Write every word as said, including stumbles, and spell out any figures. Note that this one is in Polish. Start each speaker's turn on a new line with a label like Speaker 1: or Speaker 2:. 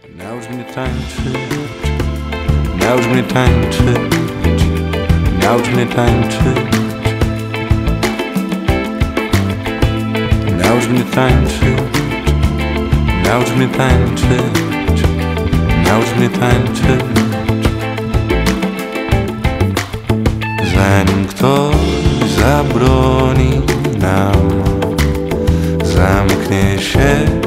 Speaker 1: Naucz mnie tańczyć, naucz mnie tańczyć, naucz mnie tańczyć, naucz mnie tańczyć, naucz mnie tańczyć, naucz mnie tańczyć. Zanim ktoś zabroni nam, zamknie się